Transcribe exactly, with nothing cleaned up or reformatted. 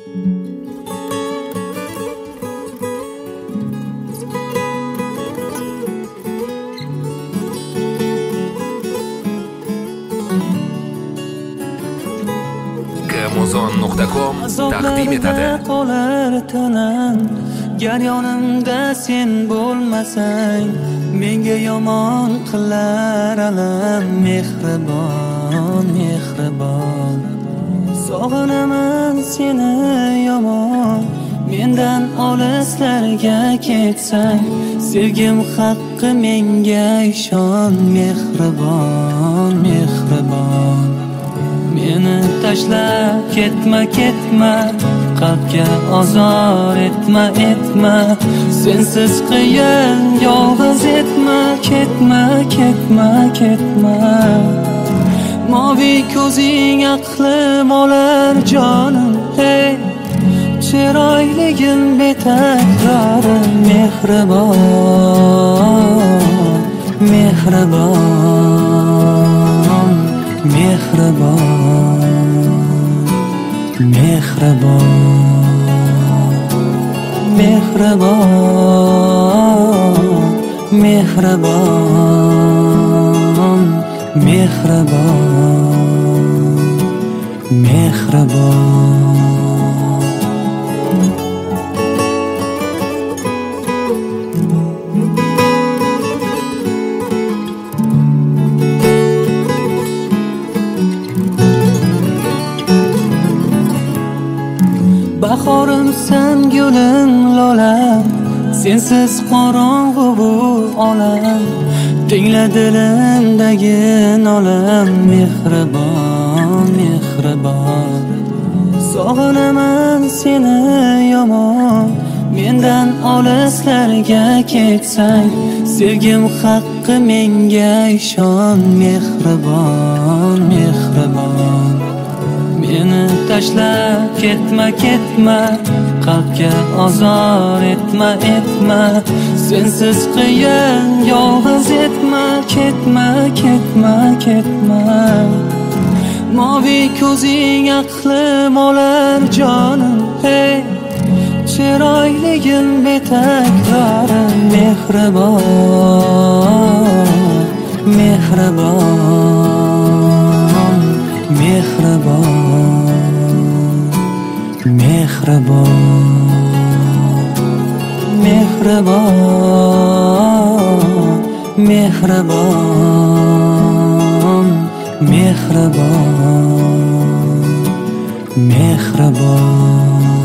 gamozon nuqta com taqdim etadi. Qolar tanam, gar yonimda sen bo'lmasang, menga yomon qilar alam. Mehribon, mehribon, sog'inaman seni yomon. Mendan olislarga ketsang, sevgim haqqi menga ishon. Mehribon, mehribon, meni tashlab ketma, ketma, qalbga ozor etma, etma. Sensiz qiyin, yolg'iz etma, ketma, ketma, ketma. Moviy ko'zing aqlim olar jonim, hey, chiroyligim betakrorim. Mehribon, mehribon, mehribon, mehribon, mehribon, mehribon, mehribon, mehribon. Bahorimsan gulim lolam, sensiz qorong'u bu olam. Tingla dilimdagi nolam. Mehribon, mehribon, sog'inaman seni yomon. Mendan olislarga ketsang, sevgim haqqi menga ishon. Mehribon, mehribon, meni tashlab ketma, ketma, qalbga ozor etma, etma. Sensiz qiyin, yolg'iz etma, ketma, ketma, ketma. Moviy ko'zing aqlim olar jonim, hey, chiroyligim betakrorim. Mehribon, mehribon, mehribon, mehribon, mehribon, mehribon, mehribon, mehribon.